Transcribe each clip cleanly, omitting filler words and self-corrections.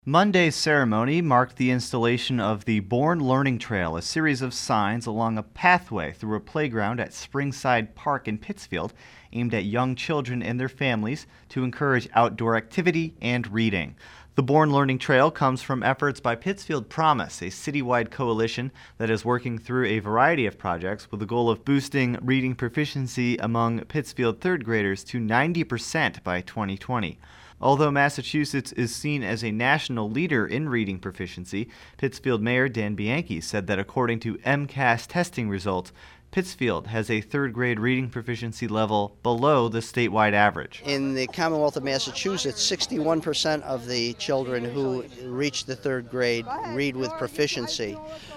Monday's ceremony marked the installation of the Born Learning Trail, a series of signs along a pathway through a playground at Springside Park in Pittsfield, aimed at young children and their families to encourage outdoor activity and reading. The Born Learning Trail comes from efforts by Pittsfield Promise, a citywide coalition that is working through a variety of projects with the goal of boosting reading proficiency among Pittsfield third graders to 90% by 2020. Although Massachusetts is seen as a national leader in reading proficiency, Pittsfield Mayor Dan Bianchi said that according to MCAS testing results, Pittsfield has a third grade reading proficiency level below the statewide average. In the Commonwealth of Massachusetts, 61% of the children who reach the third grade read with proficiency.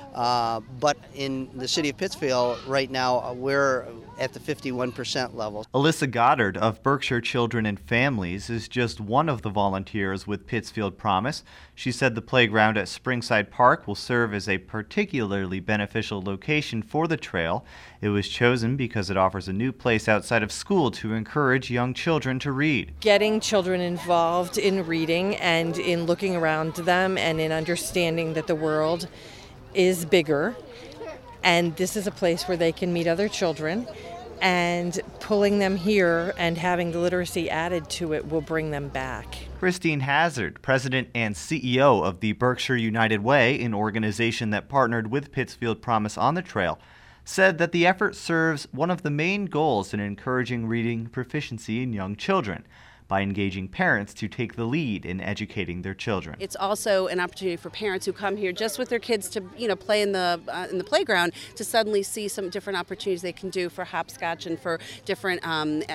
But in the city of Pittsfield right now, we're at the 51% level. Alyssa Goddard of Berkshire Children and Families is just one of the volunteers with Pittsfield Promise. She said the playground at Springside Park will serve as a particularly beneficial location for the trail. It was chosen because it offers a new place outside of school to encourage young children to read. Getting children involved in reading and in looking around them and in understanding that the world is bigger, and this is a place where they can meet other children, and pulling them here and having the literacy added to it will bring them back. Christine Hazard, president and CEO of the Berkshire United Way, an organization that partnered with Pittsfield Promise on the trail, said that the effort serves one of the main goals in encouraging reading proficiency in young children, by engaging parents to take the lead in educating their children. It's also an opportunity for parents who come here just with their kids to, play in the playground, to suddenly see some different opportunities they can do for hopscotch and for different,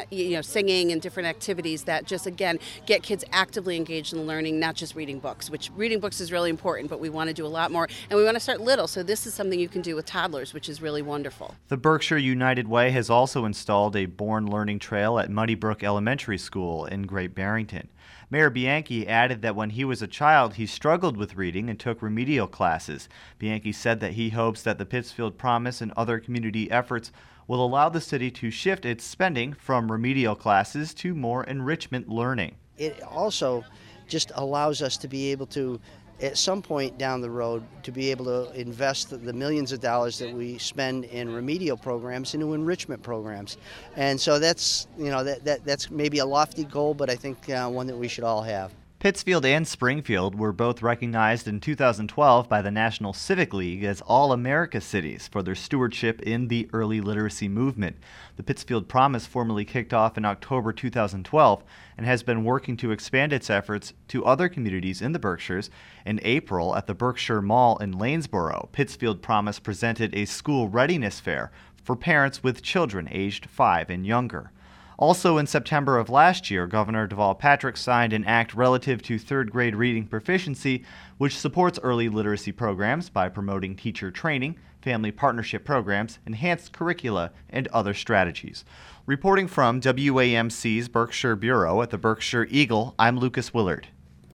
singing and different activities that just, again, get kids actively engaged in learning, not just reading books, which reading books is really important, but we want to do a lot more, and we want to start little, so this is something you can do with toddlers, which is really wonderful. The Berkshire United Way has also installed a Born Learning Trail at Muddy Brook Elementary School in Great Barrington. Mayor Bianchi added that when he was a child, he struggled with reading and took remedial classes. Bianchi said that he hopes that the Pittsfield Promise and other community efforts will allow the city to shift its spending from remedial classes to more enrichment learning. It also just allows us to be able to, at some point down the road, to be able to invest the millions of dollars that we spend in remedial programs into enrichment programs. And so that's maybe a lofty goal, but I think one that we should all have. Pittsfield and Springfield were both recognized in 2012 by the National Civic League as All-America Cities for their stewardship in the early literacy movement. The Pittsfield Promise formally kicked off in October 2012 and has been working to expand its efforts to other communities in the Berkshires. In April, at the Berkshire Mall in Lanesboro, Pittsfield Promise presented a school readiness fair for parents with children aged 5 and younger. Also in September of last year, Governor Deval Patrick signed an act relative to third grade reading proficiency, which supports early literacy programs by promoting teacher training, family partnership programs, enhanced curricula, and other strategies. Reporting from WAMC's Berkshire Bureau at the Berkshire Eagle, I'm Lucas Willard.